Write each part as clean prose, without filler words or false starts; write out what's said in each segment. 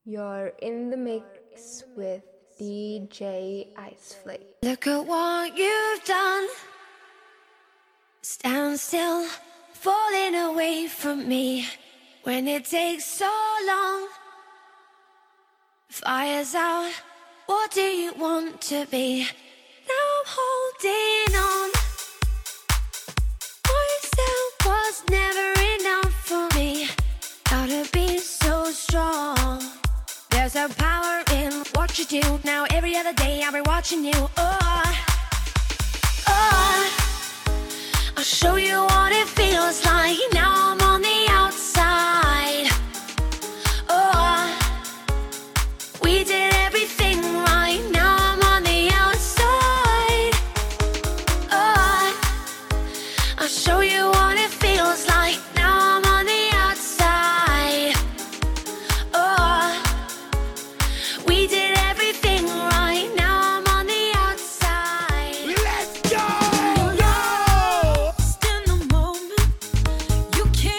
You're in the mix with DJ Iceflake. Look at what you've done. Stand still, falling away from me. When it takes so long, fire's out, what do you want to be? Now I'm holding on. Myself was never enough for me. Gotta be so strong. There's a power in what you do. Now every other day I'll be watching you. I'll show you what it feels like. Now I'm on the outside. We did everything right. Now I'm on the outside. I'll show you what it feels like. Now I'm on the outside. We did everything right. Now I'm on the outside. Let's go! Lost in the moment. You can't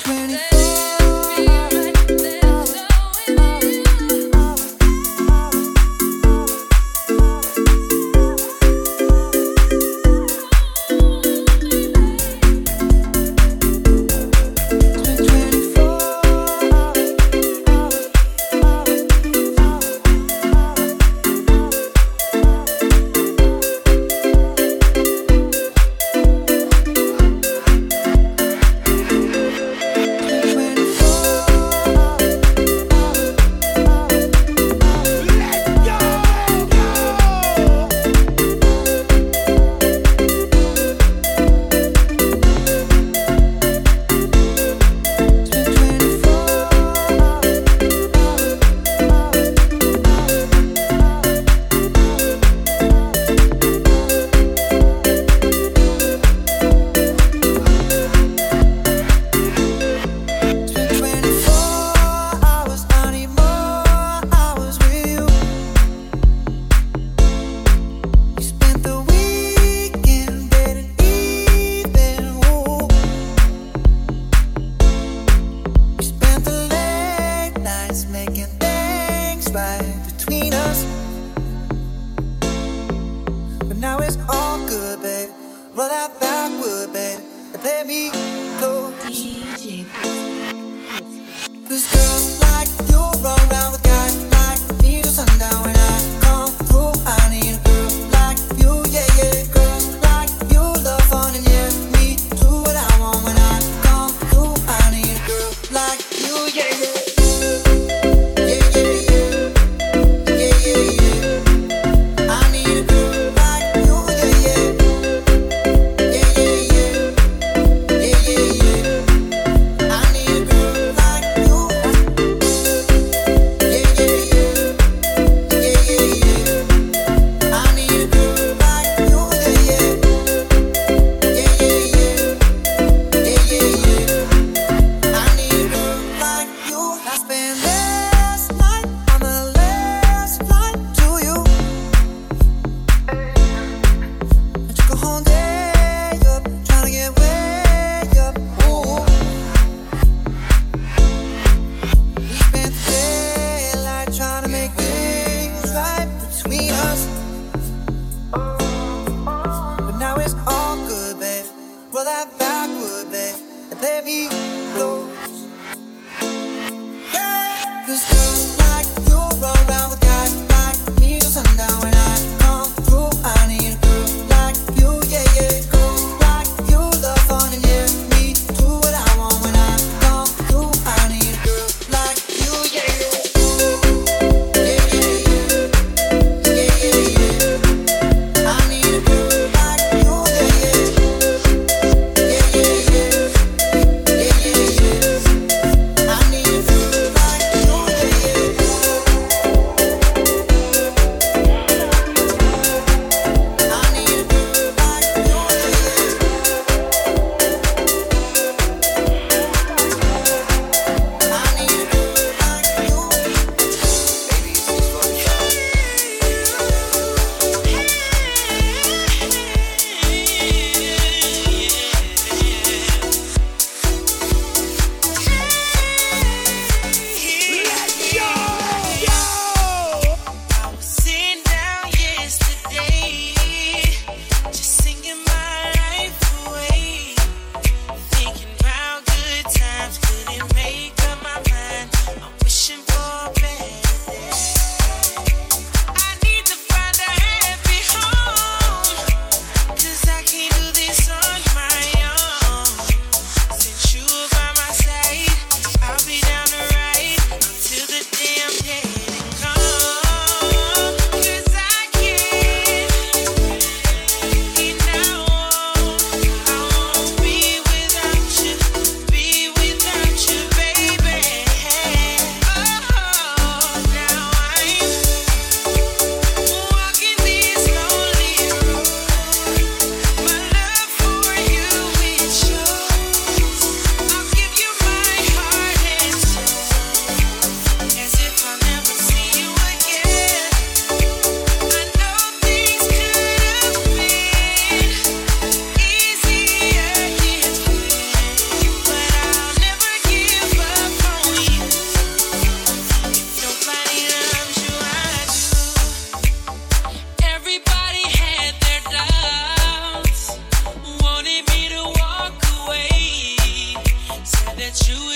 Yeah, yeah, yeah.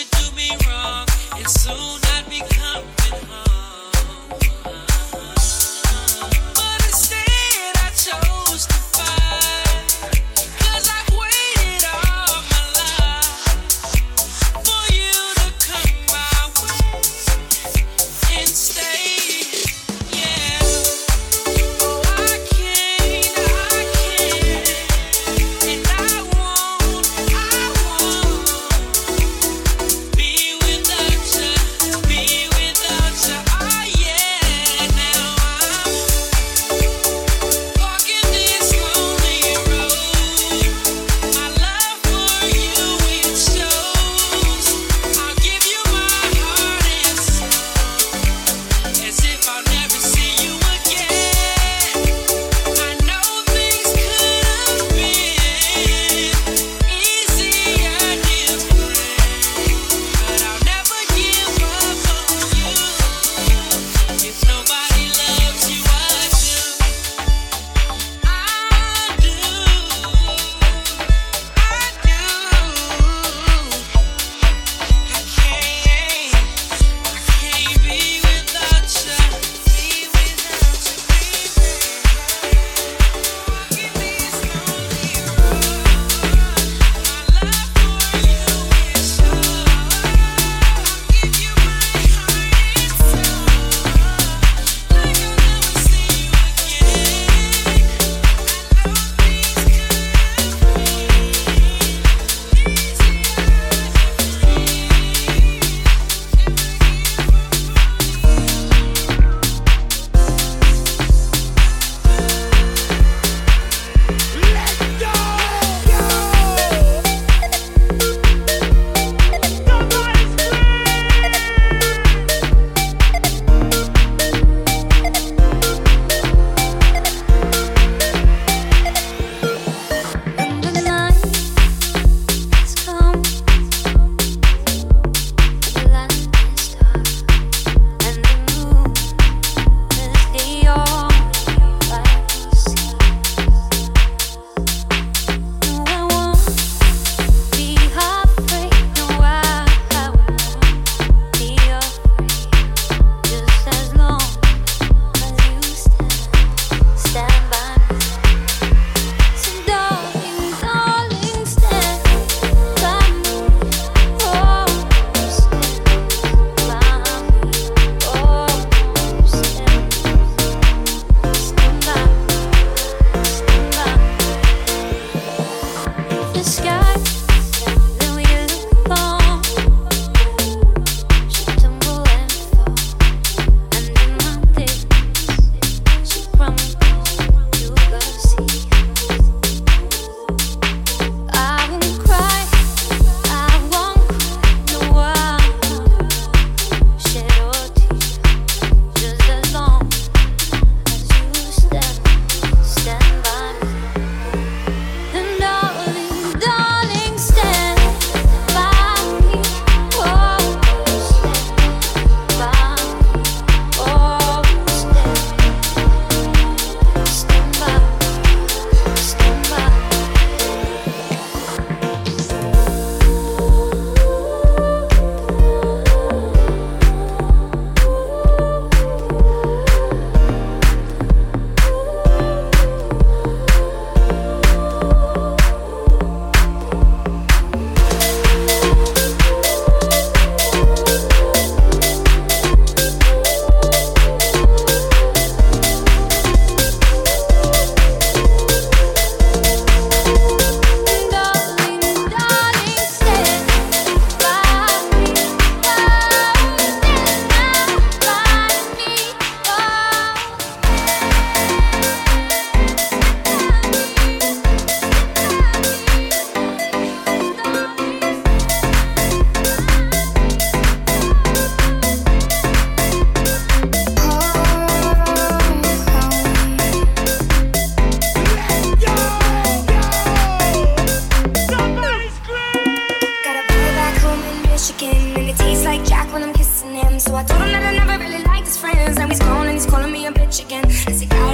So I told him that I never really liked his friends. Now he's calling me a bitch again. It's a guy that lives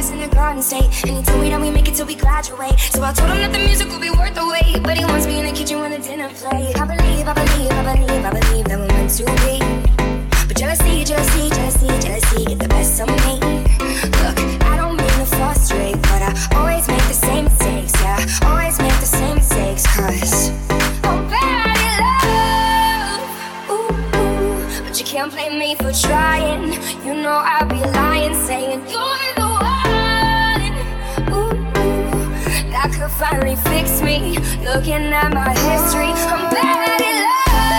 eyes in a garden state. And he told me that we make it till we graduate. So I told him that the music will be worth the wait. But he wants me in the kitchen when the dinner plate. I believe that we're meant to be. But jealousy, jealousy, jealousy, jealousy get the best of me. Look, I don't mean to frustrate, but I always make the same mistakes. Yeah, always make the same mistakes. Cause I'm bad at love. Ooh, ooh, but you can't blame me for trying. You know I'd be lying, saying you're the one. Ooh, ooh, that could finally fix me. Looking at my history, I'm bad at love.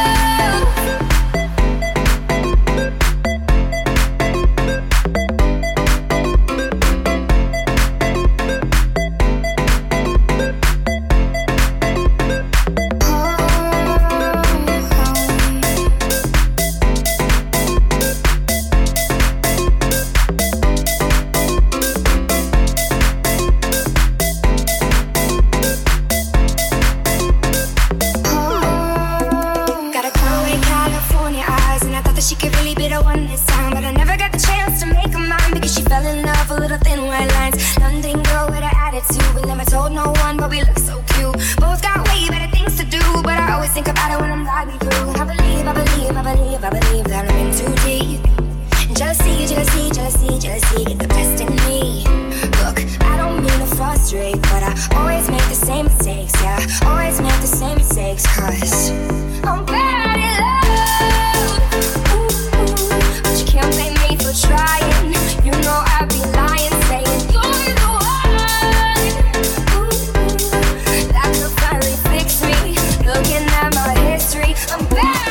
She could really be the one this time, but I never got the chance to make her mine because she fell in love with little thin white lines. London girl with an attitude, we never told no one, but we look so cute. Both got way better things to do, but I always think about it when I'm driving through. I believe that I'm in too deep. And jealousy, jealousy, jealousy, jealousy get the best in me. Look, I don't mean to frustrate, but I always make the same mistakes. Yeah, always make the same mistakes. Cause I'm bad at love. Can't blame me for trying. You know I'd be lying, saying you're the one. Ooh, that could finally fix me. Looking at my history, I'm bad.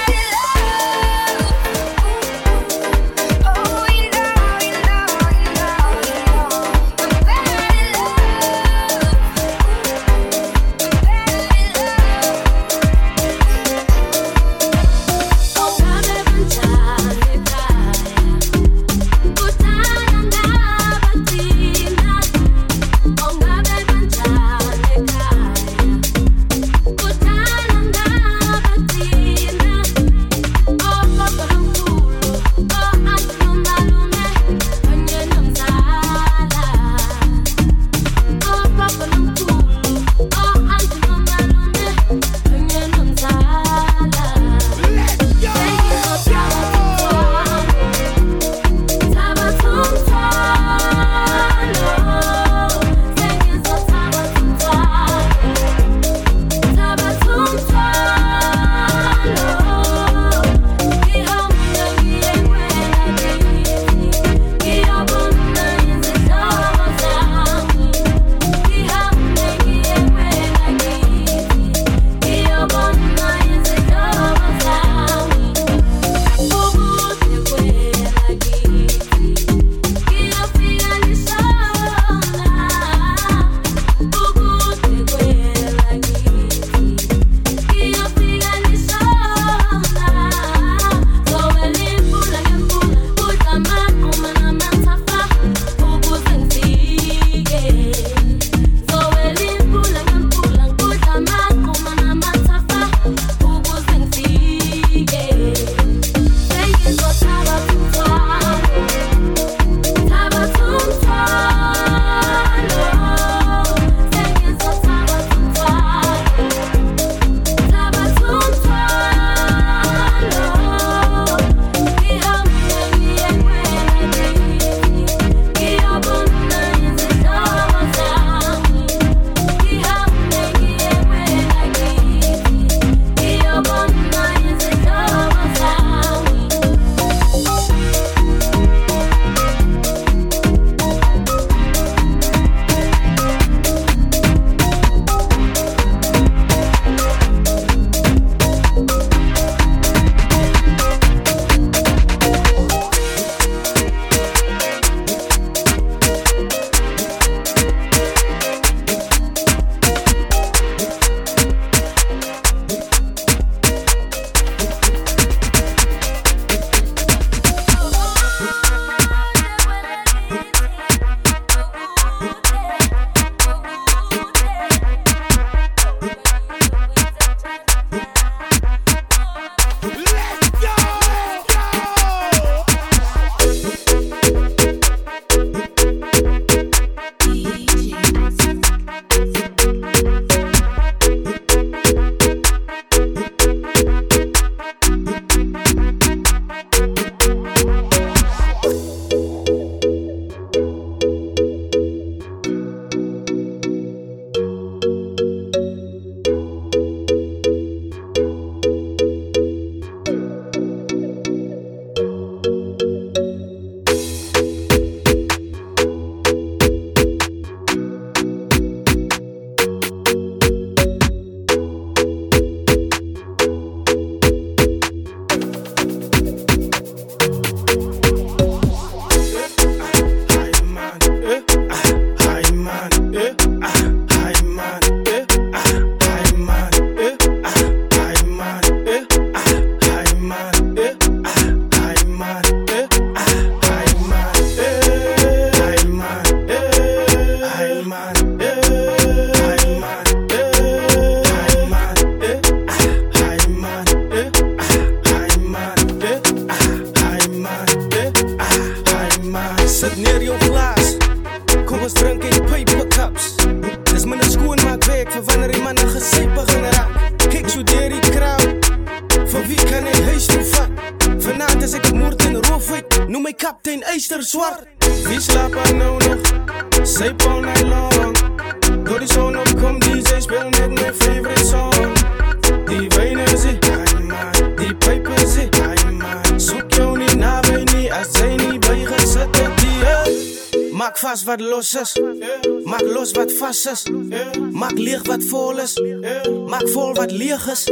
Maar wie kan een huis toe vat? Vanavond is ik het moord en roof uit. Noem mij kapitein IJster Zwart. Wie slaapt er nou nog? Zij all night long. Door die zon opkom, DJ speel met mijn favorite song. Die wijnen zit, ai man. Die pijpen zit, ai man. Zoek jou niet naar mij niet, als zij niet bij gezet tot die Maak vast wat los is, maak los wat vast is. Maak leeg wat vol is, maak vol wat leeg is.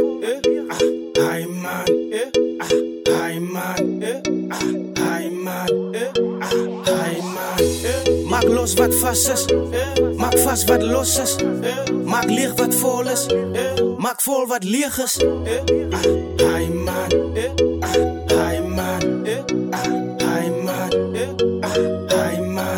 Ai man, ai man, ai man, ai man. Maak los wat vast is, maak vast wat los is. Maak leeg wat vol is, maak vol wat leeg is. Ai man, ai man, ai man, ai man.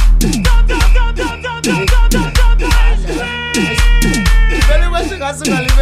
Nacional.